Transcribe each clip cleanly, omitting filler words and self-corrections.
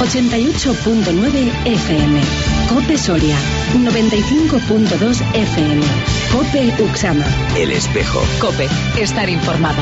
88.9 FM. COPE Soria. 95.2 FM. COPE Uxama. El Espejo. COPE. Estar informado.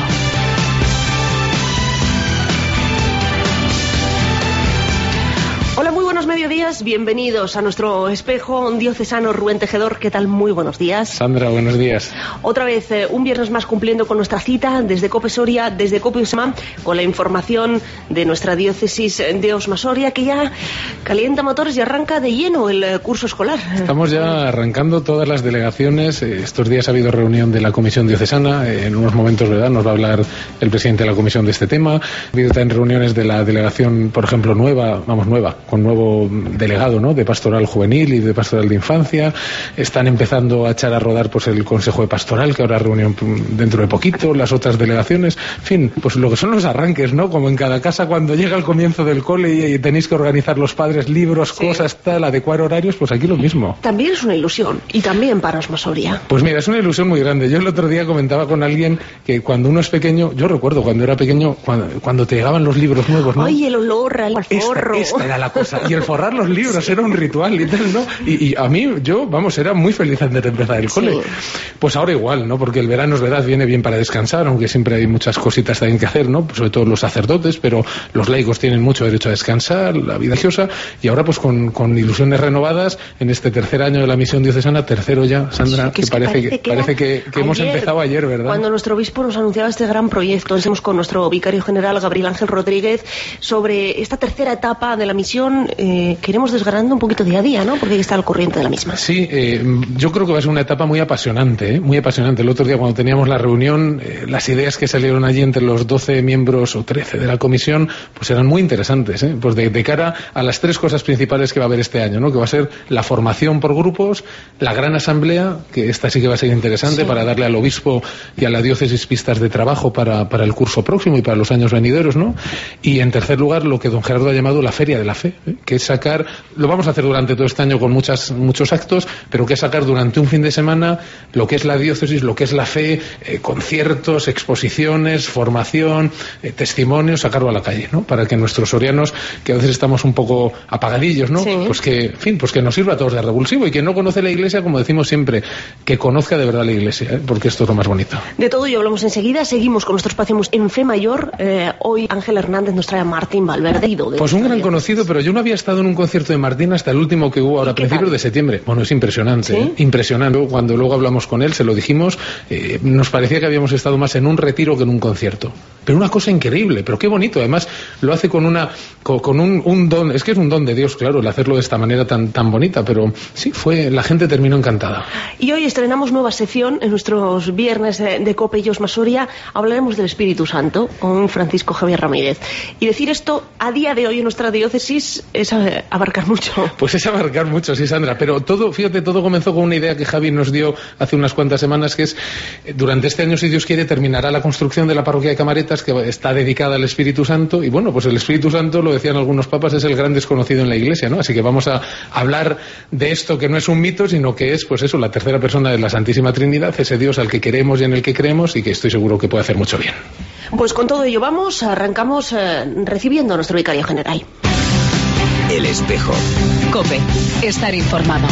Hola, muy buenos mediodías, bienvenidos a nuestro espejo diocesano. Rubén Tejedor, ¿qué tal? Muy buenos días. Sandra, buenos días. Otra vez, un viernes más cumpliendo con nuestra cita desde COPE Soria, desde COPE Uxama, con la información de nuestra diócesis de Osma Soria, que ya calienta motores y arranca de lleno el curso escolar. Estamos ya arrancando todas las delegaciones. Estos días ha habido reunión de la Comisión Diocesana. En unos momentos, ¿verdad?, nos va a hablar el presidente de la Comisión de este tema. Ha habido también reuniones de la delegación, por ejemplo, nueva, con nuevo delegado, ¿no?, de pastoral juvenil y de pastoral de infancia. Están empezando a echar a rodar pues el Consejo de Pastoral, que habrá reunión dentro de poquito, las otras delegaciones. En fin, pues lo que son los arranques, ¿no? Como en cada casa cuando llega el comienzo del cole y tenéis que organizar los padres libros, sí, cosas, tal, adecuar horarios, pues aquí lo mismo. También es una ilusión, y también para Osma Soria. Pues mira, es una ilusión muy grande. Yo el otro día comentaba con alguien que cuando uno es pequeño, yo recuerdo cuando era pequeño, cuando te llegaban los libros nuevos, ¿no? Ay, el olor al forro. Esta era la cosa. Y el forrar los libros era un ritual y tal, ¿no? Y a mí, era muy feliz antes de empezar el cole. Sí. Pues ahora igual, ¿no? Porque el verano es verdad, viene bien para descansar, aunque siempre hay muchas cositas también que hacer, ¿no? Sobre todo los sacerdotes, pero los laicos tienen mucho derecho a descansar, la vida religiosa, y ahora pues con ilusiones renovadas en este tercer año de la misión diocesana, tercero ya, Sandra, sí, que parece que hemos empezado ayer, ¿verdad? Cuando nuestro obispo nos anunciaba este gran proyecto, estamos con nuestro vicario general, Gabriel Ángel Rodríguez, sobre esta tercera etapa de la misión. Queremos desgranando un poquito día a día, ¿no? Porque está al corriente de la misma. Sí, yo creo que va a ser una etapa muy apasionante, muy apasionante. El otro día cuando teníamos la reunión, las ideas que salieron allí entre los 12 miembros o 13 de la comisión, pues eran muy interesantes, pues de cara a las tres cosas principales que va a haber este año, ¿no? Que va a ser la formación por grupos, la gran asamblea, que esta sí que va a ser interesante, sí, para darle al obispo y a la diócesis pistas de trabajo para el curso próximo y para los años venideros, ¿no? Y en tercer lugar, lo que don Gerardo ha llamado la Feria de la Fe, que es sacar, lo vamos a hacer durante todo este año con muchos actos, pero que es sacar durante un fin de semana lo que es la diócesis, lo que es la fe, conciertos, exposiciones, formación, testimonios, sacarlo a la calle, ¿no? Para que nuestros sorianos, que a veces estamos un poco apagadillos, ¿no? Sí. Pues que nos sirva a todos de revulsivo, y quien no conoce la Iglesia, como decimos siempre, que conozca de verdad la Iglesia, porque esto es lo más bonito. De todo ello hablamos enseguida. Seguimos con nuestro espacio en Fe Mayor. Hoy Ángel Hernández nos trae a Martín Valverde. Pues un gran conocido, pero yo no había estado en un concierto de Martín hasta el último que hubo ahora a principios de septiembre. Bueno, es impresionante, ¿sí? Impresionante. Cuando luego hablamos con él, se lo dijimos, nos parecía que habíamos estado más en un retiro que en un concierto. Pero una cosa increíble, pero qué bonito. Además, lo hace con un don. Es que es un don de Dios, claro, el hacerlo de esta manera tan bonita, pero sí, la gente terminó encantada. Y hoy estrenamos nueva sección en nuestros viernes de COPE y Osma Soria. Hablaremos del Espíritu Santo con Francisco Javier Ramírez. Y decir esto a día de hoy en nuestra diócesis es abarcar mucho. Pues es abarcar mucho, sí, Sandra, pero todo comenzó con una idea que Javi nos dio hace unas cuantas semanas, que es, durante este año, si Dios quiere, terminará la construcción de la parroquia de Camaretas, que está dedicada al Espíritu Santo, y bueno, pues el Espíritu Santo, lo decían algunos papas, es el gran desconocido en la Iglesia, ¿no? Así que vamos a hablar de esto, que no es un mito, sino que es, pues eso, la tercera persona de la Santísima Trinidad, ese Dios al que queremos y en el que creemos, y que estoy seguro que puede hacer mucho bien. Pues con todo ello arrancamos recibiendo a nuestro vicario general. El Espejo. COPE. Estar informado.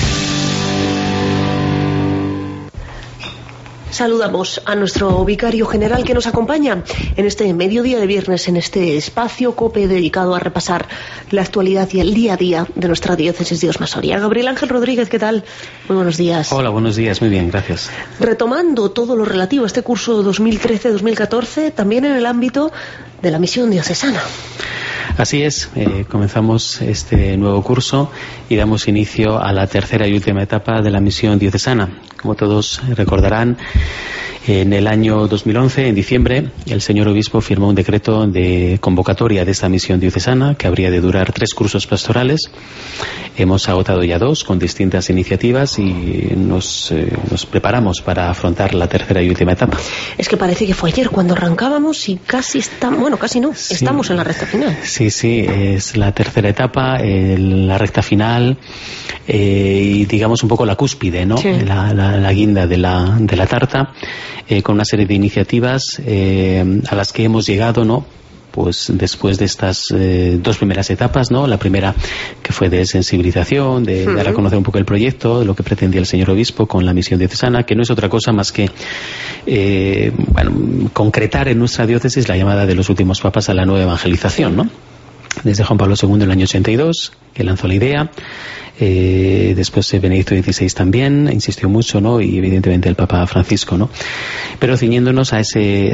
Saludamos a nuestro vicario general que nos acompaña en este mediodía de viernes, en este espacio COPE dedicado a repasar la actualidad y el día a día de nuestra diócesis de Osma Soria. Gabriel Ángel Rodríguez, ¿qué tal? Muy buenos días. Hola, buenos días, muy bien, gracias. Retomando todo lo relativo a este curso 2013-2014, también en el ámbito de la misión diocesana. Así es, comenzamos este nuevo curso y damos inicio a la tercera y última etapa de la misión diocesana. Como todos recordarán, en el año 2011, en diciembre, el señor obispo firmó un decreto de convocatoria de esta misión diocesana que habría de durar 3 cursos pastorales. Hemos agotado ya 2 con distintas iniciativas y nos preparamos para afrontar la tercera y última etapa. Es que parece que fue ayer cuando arrancábamos y casi estamos en la recta final. Sí, es la tercera etapa, la recta final y digamos un poco la cúspide, ¿no? Sí. La guinda de la tarta, con una serie de iniciativas a las que hemos llegado, ¿no? pues después de estas dos primeras etapas, ¿no? La primera que fue de sensibilización, de dar a conocer un poco el proyecto, de lo que pretendía el señor obispo con la misión diocesana, que no es otra cosa más que concretar en nuestra diócesis la llamada de los últimos papas a la nueva evangelización, ¿no? Desde Juan Pablo II en el año 82, que lanzó la idea. Después Benedicto XVI también insistió mucho, ¿no? Y evidentemente el Papa Francisco, ¿no? Pero ciñéndonos a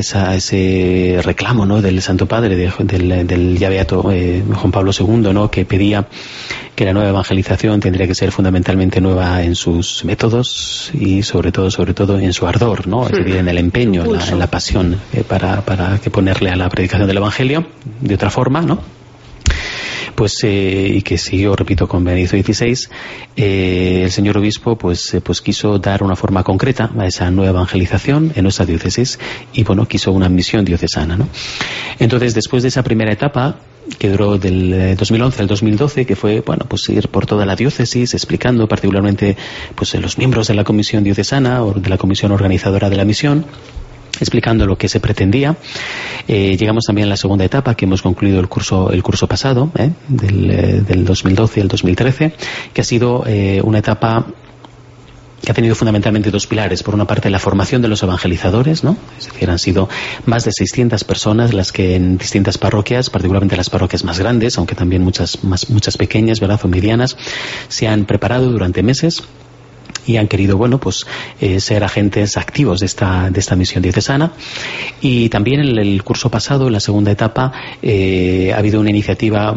ese reclamo, ¿no? Del Santo Padre, del ya beato Juan Pablo II, ¿no? Que pedía que la nueva evangelización tendría que ser fundamentalmente nueva en sus métodos y sobre todo en su ardor, ¿no? Es decir, en el empeño, en la pasión para que ponerle a la predicación del Evangelio de otra forma, ¿no? Pues y que siguió, repito, con Benedicto XVI, el señor obispo pues quiso dar una forma concreta a esa nueva evangelización en nuestra diócesis y bueno, quiso una misión diocesana, ¿no? Entonces, después de esa primera etapa que duró del 2011 al 2012, que fue, bueno, pues ir por toda la diócesis explicando particularmente pues los miembros de la comisión diocesana o de la comisión organizadora de la misión, explicando lo que se pretendía. Llegamos también a la segunda etapa, que hemos concluido el curso pasado, del 2012 al 2013, que ha sido una etapa que ha tenido fundamentalmente dos pilares. Por una parte, la formación de los evangelizadores, ¿no? Es decir, han sido más de 600 personas las que en distintas parroquias, particularmente las parroquias más grandes, aunque también muchas pequeñas, ¿verdad?, o medianas, se han preparado durante meses y han querido, bueno, pues ser agentes activos de esta misión diocesana. Y también en el curso pasado, en la segunda etapa, ha habido una iniciativa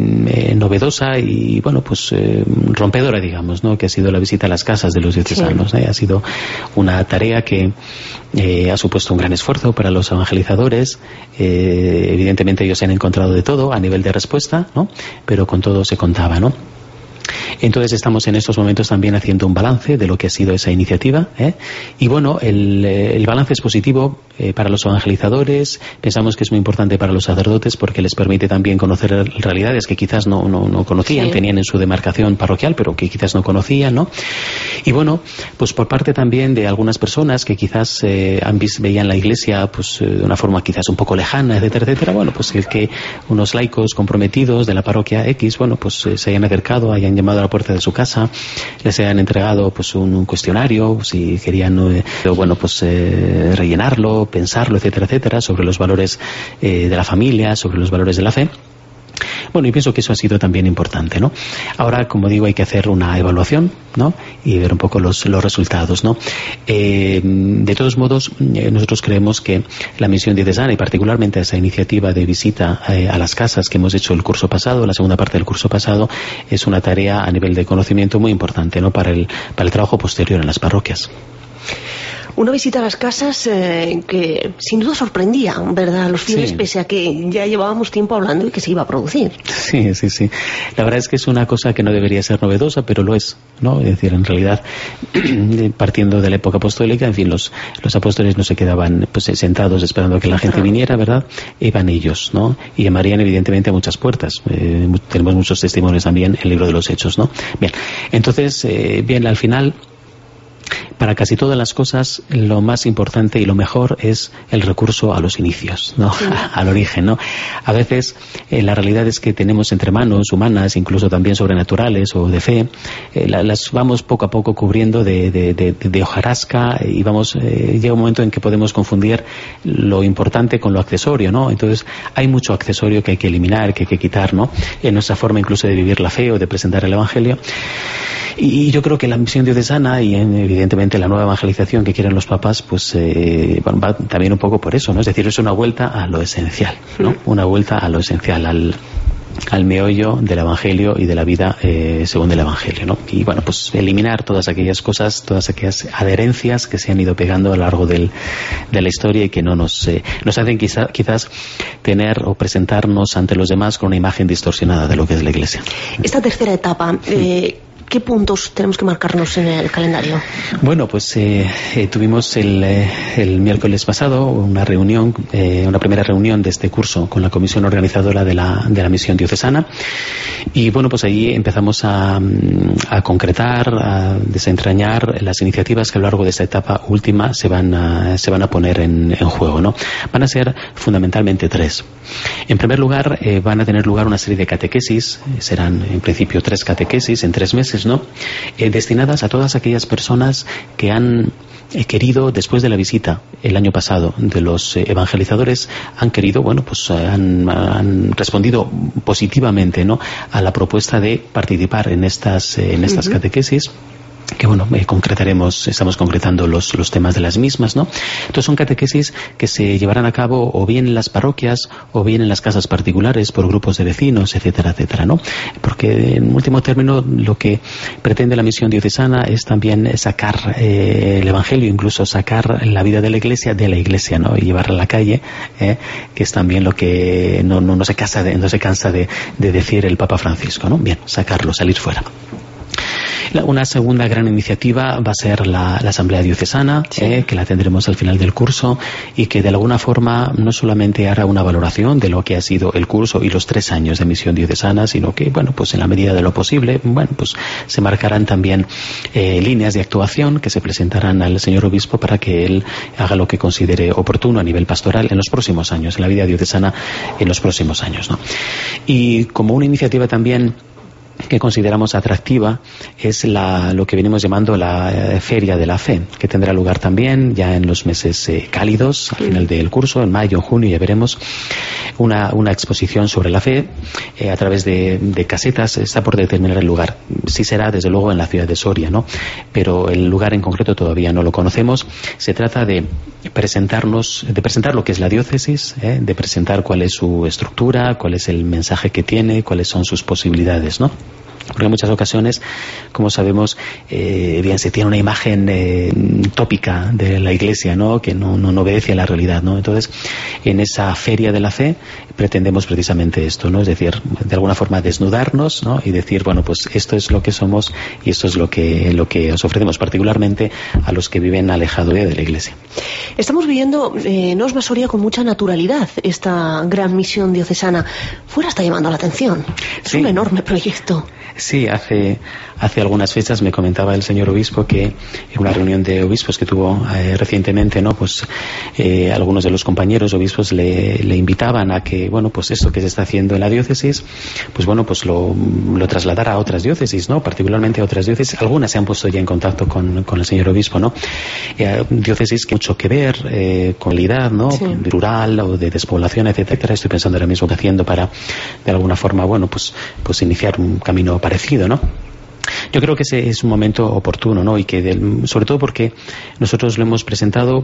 novedosa y, bueno, pues rompedora, digamos, ¿no?, que ha sido la visita a las casas de los diocesanos. Ha sido una tarea que ha supuesto un gran esfuerzo para los evangelizadores. Evidentemente ellos se han encontrado de todo a nivel de respuesta, ¿no?, pero con todo se contaba, ¿no? Entonces estamos en estos momentos también haciendo un balance de lo que ha sido esa iniciativa, y bueno, el balance es positivo para los evangelizadores. Pensamos que es muy importante para los sacerdotes porque les permite también conocer realidades que quizás no conocían, tenían en su demarcación parroquial, pero que quizás no conocían, ¿no? Y bueno, pues por parte también de algunas personas que quizás veían la Iglesia pues de una forma quizás un poco lejana, etcétera, etcétera, bueno, pues el que unos laicos comprometidos de la parroquia X, bueno, pues se hayan acercado, hayan llamado a la puerta de su casa, les hayan entregado pues un cuestionario, si querían bueno, pues rellenarlo, pensarlo, etcétera, etcétera, sobre los valores de la familia, sobre los valores de la fe. Bueno, y pienso que eso ha sido también importante, ¿no? Ahora, como digo, hay que hacer una evaluación, ¿no?, y ver un poco los resultados, ¿no? De todos modos, nosotros creemos que la misión diocesana y particularmente esa iniciativa de visita a las casas que hemos hecho el curso pasado, la segunda parte del curso pasado, es una tarea a nivel de conocimiento muy importante, ¿no?, para el trabajo posterior en las parroquias. Una visita a las casas que sin duda sorprendía, ¿verdad?, a los fieles, pese a que ya llevábamos tiempo hablando y que se iba a producir. Sí. La verdad es que es una cosa que no debería ser novedosa, pero lo es, ¿no? Es decir, en realidad, partiendo de la época apostólica, en fin, los apóstoles no se quedaban pues sentados esperando a que la gente viniera, ¿verdad? Iban ellos, ¿no? Y llamarían evidentemente a muchas puertas. Tenemos muchos testimonios también en el libro de los Hechos, ¿no? Bien, entonces, al final, para casi todas las cosas, lo más importante y lo mejor es el recurso a los inicios, ¿no? Al origen, ¿no? A veces la realidad es que tenemos entre manos humanas, incluso también sobrenaturales o de fe, las vamos poco a poco cubriendo de hojarasca y llega un momento en que podemos confundir lo importante con lo accesorio, ¿no? Entonces hay mucho accesorio que hay que eliminar, que hay que quitar, ¿no?, en nuestra forma incluso de vivir la fe o de presentar el Evangelio. Y yo creo que la misión diocesana y evidentemente la nueva evangelización que quieren los papas, pues va también un poco por eso, ¿no? Es decir, es una vuelta a lo esencial, ¿no? Una vuelta a lo esencial, al meollo del Evangelio y de la vida según el Evangelio, ¿no? Y bueno, pues eliminar todas aquellas cosas, todas aquellas adherencias que se han ido pegando a lo largo de la historia y que no nos hacen quizás tener o presentarnos ante los demás con una imagen distorsionada de lo que es la Iglesia. Esta tercera etapa, ¿Qué puntos tenemos que marcarnos en el calendario? Bueno, pues tuvimos el miércoles pasado una reunión, una primera reunión de este curso con la comisión organizadora de la misión diocesana, y bueno, pues ahí empezamos a concretar, a desentrañar las iniciativas que a lo largo de esta etapa última se van a poner en juego, ¿no? Van a ser fundamentalmente 3. En primer lugar, van a tener lugar una serie de catequesis, serán en principio 3 catequesis en 3 meses, ¿no? Destinadas a todas aquellas personas que han querido, después de la visita el año pasado de los evangelizadores, han querido, bueno, pues han respondido positivamente, ¿no?, a la propuesta de participar en estas catequesis, que bueno, estamos concretando los temas de las mismas, ¿no? Entonces son catequesis que se llevarán a cabo o bien en las parroquias o bien en las casas particulares por grupos de vecinos, etcétera, etcétera, ¿no? Porque en último término lo que pretende la misión diocesana es también sacar el Evangelio, incluso sacar la vida de la Iglesia, ¿no? Y llevarla a la calle, que es también lo que no se cansa de decir el Papa Francisco, ¿no? Bien, salir fuera. Una segunda gran iniciativa va a ser la Asamblea Diocesana, sí, que la tendremos al final del curso, y que de alguna forma no solamente hará una valoración de lo que ha sido el curso y los 3 años de misión diocesana, sino que, bueno, pues en la medida de lo posible, bueno, pues se marcarán también líneas de actuación que se presentarán al señor obispo para que él haga lo que considere oportuno a nivel pastoral en los próximos años, en la vida diocesana en los próximos años, ¿no? Y como una iniciativa también que consideramos atractiva es lo que venimos llamando la Feria de la Fe, que tendrá lugar también ya en los meses cálidos, al final del curso, en mayo, en junio, ya veremos una exposición sobre la fe a través de casetas. Está por determinar el lugar. Sí será, desde luego, en la ciudad de Soria, ¿no? Pero el lugar en concreto todavía no lo conocemos. Se trata de presentar lo que es la diócesis, de presentar cuál es su estructura, cuál es el mensaje que tiene, cuáles son sus posibilidades, ¿no? Porque en muchas ocasiones, como sabemos, bien se tiene una imagen tópica de la Iglesia, ¿no?, que no obedece a la realidad, ¿no? Entonces, en esa Feria de la Fe pretendemos precisamente esto, ¿no? Es decir, de alguna forma desnudarnos, ¿no?, y decir, bueno, pues esto es lo que somos y esto es lo que os ofrecemos, particularmente a los que viven alejados de la Iglesia. Estamos viviendo en Osma Soria con mucha naturalidad esta gran misión diocesana. Fuera está llamando la atención. Es un enorme proyecto. Sí, hace algunas fechas me comentaba el señor obispo que en una reunión de obispos que tuvo recientemente, ¿no?, pues algunos de los compañeros obispos le invitaban a que, bueno, pues esto que se está haciendo en la diócesis, pues bueno, pues lo trasladara a otras diócesis, ¿no?, particularmente a otras diócesis. Algunas se han puesto ya en contacto con el señor obispo, ¿no? Diócesis que mucho que ver con la realidad, ¿no?, sí, rural o de despoblación, etcétera. Estoy pensando ahora mismo que haciendo para, de alguna forma, bueno, pues iniciar un camino parecido, ¿no? Yo creo que ese es un momento oportuno, ¿no? Y que sobre todo porque nosotros lo hemos presentado,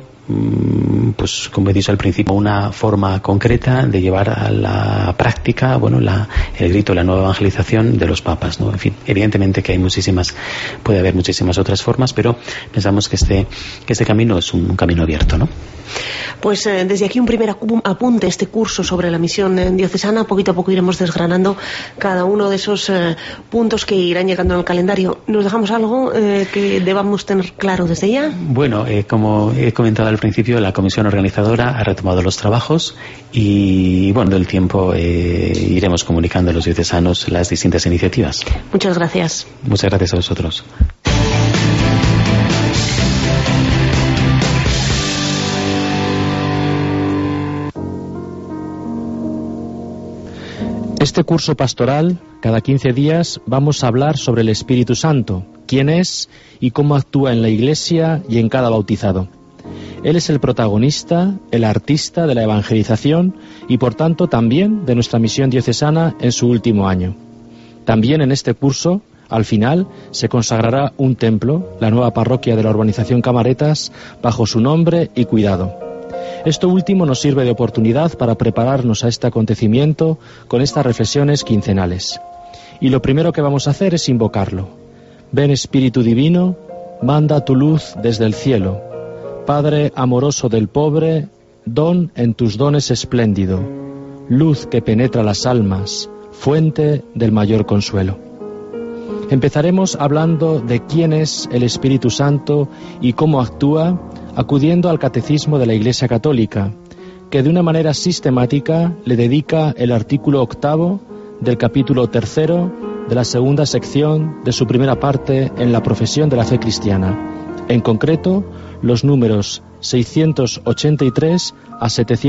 pues como he dicho al principio, una forma concreta de llevar a la práctica, bueno, el grito, la nueva evangelización de los papas, ¿no? En fin, evidentemente que puede haber muchísimas otras formas, pero pensamos que este camino es un camino abierto, ¿no? Pues desde aquí un primer apunte, este curso sobre la misión diocesana. Poquito a poco iremos desgranando cada uno de esos puntos que irán llegando en el calendario. ¿Nos dejamos algo que debamos tener claro desde ya? Bueno, como he comentado al principio, la comisión organizadora ha retomado los trabajos y, bueno, del tiempo iremos comunicando a los diocesanos las distintas iniciativas. Muchas gracias. Muchas gracias a vosotros. Este curso pastoral, cada 15 días, vamos a hablar sobre el Espíritu Santo, quién es y cómo actúa en la Iglesia y en cada bautizado. Él es el protagonista, el artista de la evangelización y, por tanto, también de nuestra misión diocesana en su último año. También en este curso, al final, se consagrará un templo, la nueva parroquia de la urbanización Camaretas, bajo su nombre y cuidado. Esto último nos sirve de oportunidad para prepararnos a este acontecimiento con estas reflexiones quincenales. Y lo primero que vamos a hacer es invocarlo. Ven Espíritu Divino, manda tu luz desde el cielo. Padre amoroso del pobre, don en tus dones espléndido. Luz que penetra las almas, fuente del mayor consuelo. Empezaremos hablando de quién es el Espíritu Santo y cómo actúa, acudiendo al Catecismo de la Iglesia Católica, que de una manera sistemática le dedica el artículo 8 del capítulo 3 de la segunda sección de su primera parte en la profesión de la fe cristiana, en concreto los números 683 a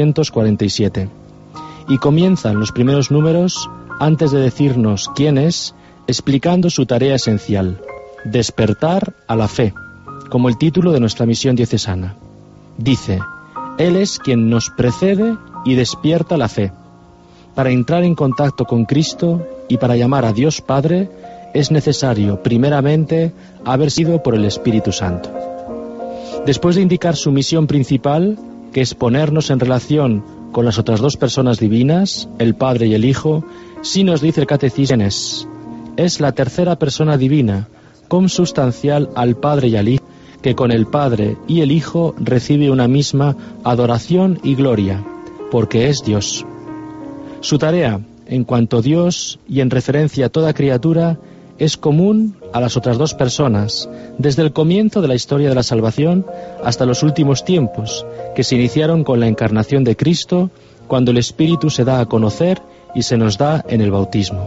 747. Y comienzan los primeros números, antes de decirnos quién es, explicando su tarea esencial: despertar a la fe, como el título de nuestra misión diocesana. Dice: Él es quien nos precede y despierta la fe. Para entrar en contacto con Cristo y para llamar a Dios Padre, es necesario, primeramente, haber sido por el Espíritu Santo. Después de indicar su misión principal, que es ponernos en relación con las otras dos personas divinas, el Padre y el Hijo, sí nos dice el Catecismo: es la tercera persona divina, consubstancial al Padre y al Hijo, que con el Padre y el Hijo recibe una misma adoración y gloria, porque es Dios. Su tarea, en cuanto Dios y en referencia a toda criatura, es común a las otras dos personas, desde el comienzo de la historia de la salvación hasta los últimos tiempos, que se iniciaron con la encarnación de Cristo, cuando el Espíritu se da a conocer y se nos da en el bautismo.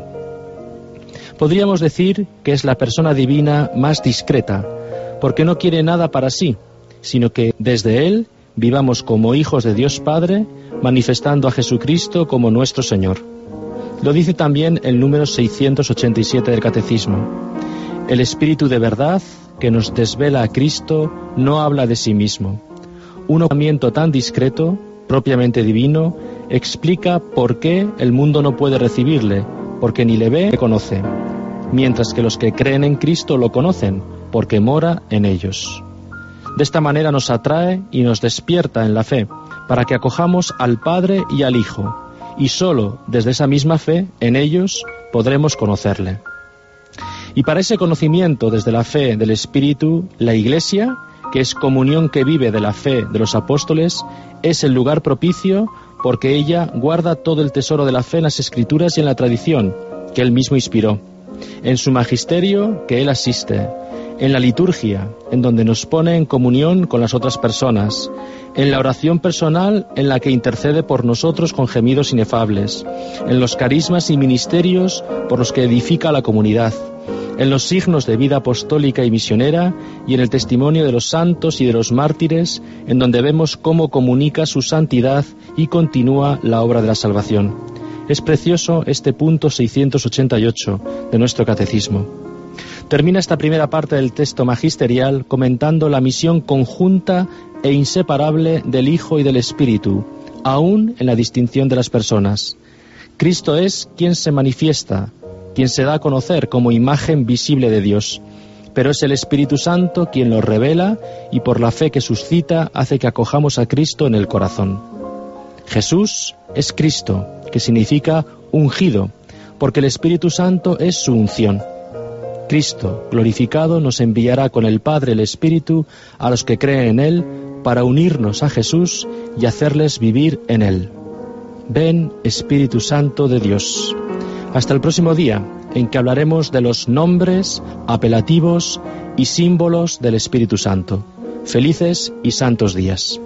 Podríamos decir que es la persona divina más discreta, porque no quiere nada para sí, sino que desde Él vivamos como hijos de Dios Padre, manifestando a Jesucristo como nuestro Señor. Lo dice también el número 687 del Catecismo. El Espíritu de verdad, que nos desvela a Cristo, no habla de sí mismo. Un ocultamiento tan discreto, propiamente divino, explica por qué el mundo no puede recibirle, porque ni le ve ni le conoce, mientras que los que creen en Cristo lo conocen, porque mora en ellos. De esta manera nos atrae y nos despierta en la fe, para que acojamos al Padre y al Hijo, y solo desde esa misma fe, en ellos, podremos conocerle. Y para ese conocimiento desde la fe del Espíritu, la Iglesia, que es comunión que vive de la fe de los apóstoles, es el lugar propicio, porque ella guarda todo el tesoro de la fe en las Escrituras y en la tradición, que Él mismo inspiró, en su magisterio, que Él asiste, en la liturgia, en donde nos pone en comunión con las otras personas, en la oración personal, en la que intercede por nosotros con gemidos inefables, en los carismas y ministerios por los que edifica la comunidad, en los signos de vida apostólica y misionera y en el testimonio de los santos y de los mártires, en donde vemos cómo comunica su santidad y continúa la obra de la salvación. Es precioso este punto 688 de nuestro Catecismo. Termina esta primera parte del texto magisterial comentando la misión conjunta e inseparable del Hijo y del Espíritu, aún en la distinción de las personas. Cristo es quien se manifiesta, quien se da a conocer como imagen visible de Dios, pero es el Espíritu Santo quien lo revela y por la fe que suscita hace que acojamos a Cristo en el corazón. Jesús es Cristo, que significa ungido, porque el Espíritu Santo es su unción. Cristo, glorificado, nos enviará con el Padre el Espíritu a los que creen en Él para unirnos a Jesús y hacerles vivir en Él. Ven, Espíritu Santo de Dios. Hasta el próximo día, en que hablaremos de los nombres, apelativos y símbolos del Espíritu Santo. Felices y santos días.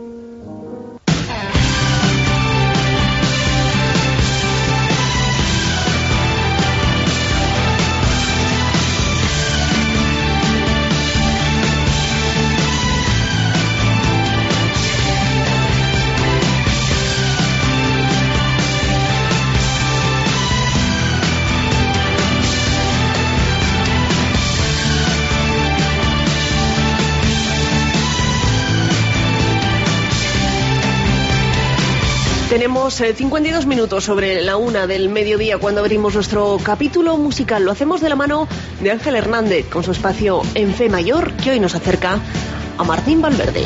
Tenemos 52 minutos sobre la 1 del mediodía cuando abrimos nuestro capítulo musical. Lo hacemos de la mano de Ángel Hernández con su espacio En Fe Mayor, que hoy nos acerca a Martín Valverde.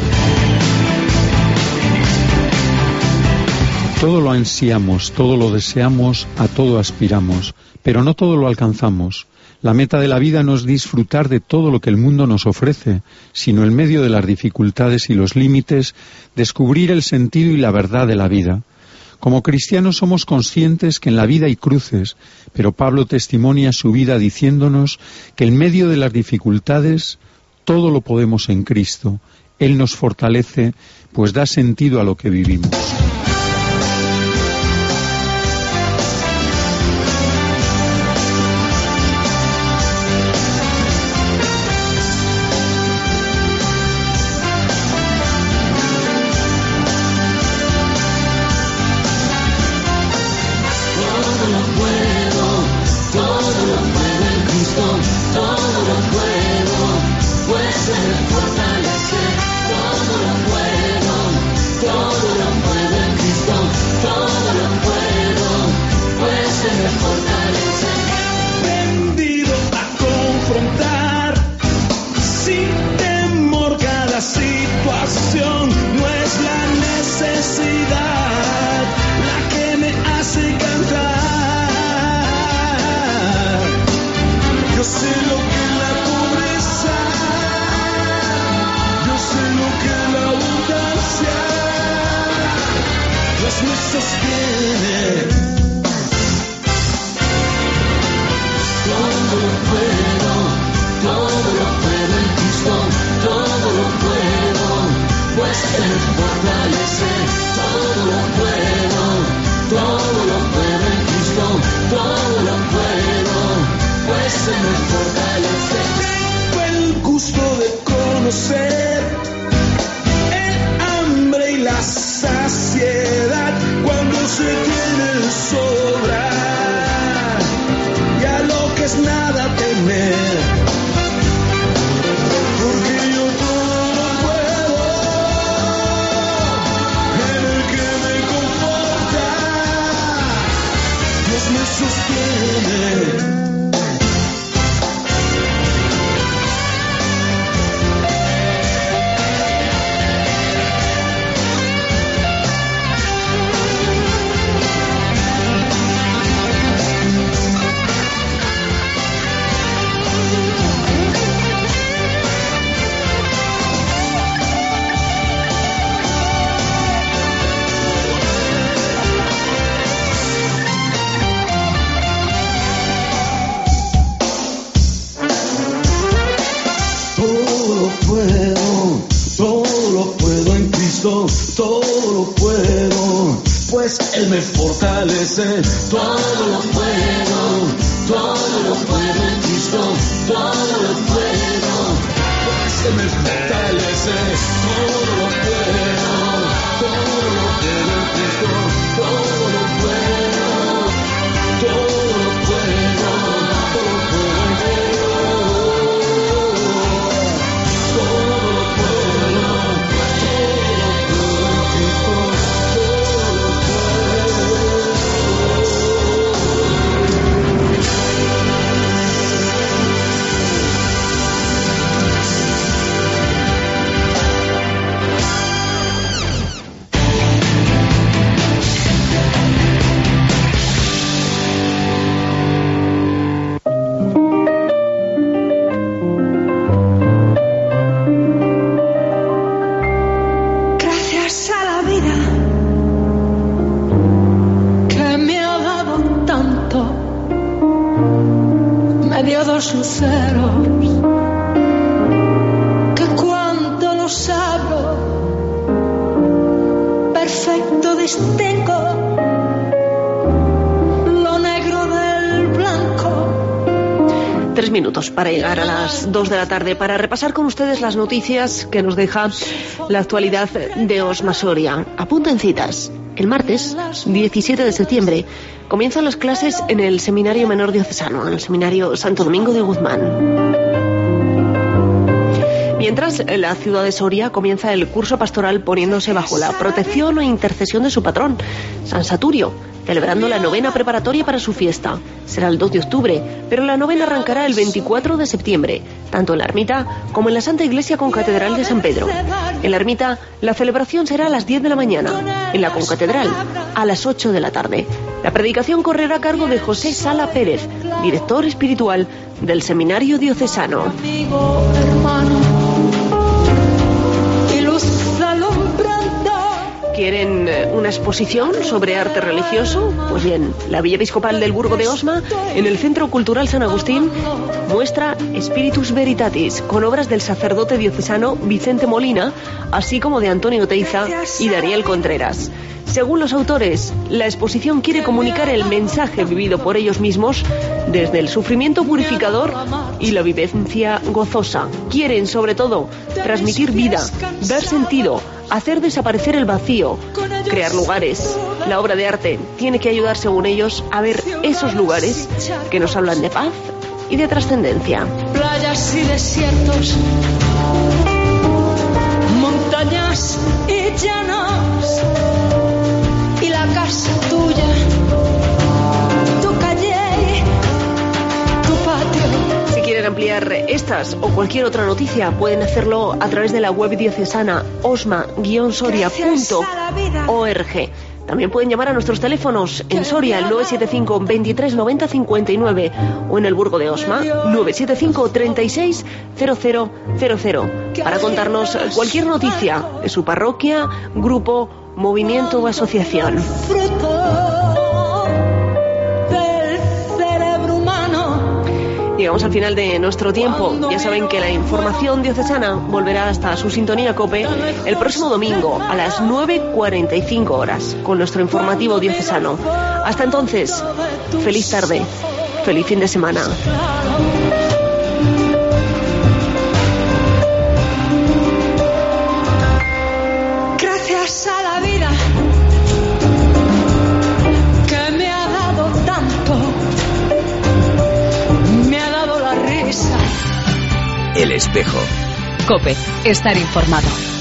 Todo lo ansiamos, todo lo deseamos, a todo aspiramos, pero no todo lo alcanzamos. La meta de la vida no es disfrutar de todo lo que el mundo nos ofrece, sino en medio de las dificultades y los límites, descubrir el sentido y la verdad de la vida. Como cristianos somos conscientes que en la vida hay cruces, pero Pablo testimonia su vida diciéndonos que en medio de las dificultades todo lo podemos en Cristo. Él nos fortalece, pues da sentido a lo que vivimos. Para llegar a las 2 de la tarde, para repasar con ustedes las noticias que nos deja la actualidad de Osma Soria. Apunten citas. El martes, 17 de septiembre, comienzan las clases en el Seminario Menor Diocesano, en el Seminario Santo Domingo de Guzmán. Mientras, en la ciudad de Soria comienza el curso pastoral poniéndose bajo la protección o intercesión de su patrón, San Saturio, celebrando la novena preparatoria para su fiesta. Será el 2 de octubre, pero la novena arrancará el 24 de septiembre, tanto en la ermita como en la Santa Iglesia Concatedral de San Pedro. En la ermita, la celebración será a las 10 de la mañana, en la concatedral, a las 8 de la tarde. La predicación correrá a cargo de José Sala Pérez, director espiritual del Seminario Diocesano. ¿Quieren una exposición sobre arte religioso? Pues bien, la Villa Episcopal del Burgo de Osma, en el Centro Cultural San Agustín, muestra Spiritus Veritatis, con obras del sacerdote diocesano Vicente Molina, así como de Antonio Teiza y Daniel Contreras. Según los autores, la exposición quiere comunicar el mensaje vivido por ellos mismos desde el sufrimiento purificador y la vivencia gozosa. Quieren, sobre todo, transmitir vida, dar sentido, hacer desaparecer el vacío, crear lugares. La obra de arte tiene que ayudar, según ellos, a ver esos lugares que nos hablan de paz y de trascendencia. Playas y desiertos, montañas y llanos, y la casa tuya, tu calle, tu patio. Si quieren ampliar estas o cualquier otra noticia, pueden hacerlo a través de la web diocesana osma-soria.org. También pueden llamar a nuestros teléfonos en Soria, el 975 23 90 59, o en el Burgo de Osma, 975 36 0000, para contarnos cualquier noticia de su parroquia, grupo, movimiento o asociación. Llegamos al final de nuestro tiempo. Ya saben que la información diocesana volverá hasta su sintonía COPE el próximo domingo a las 9:45 horas con nuestro informativo diocesano. Hasta entonces, feliz tarde, feliz fin de semana. Gracias a la vida que me ha dado tanto. El Espejo. COPE. Estar informado.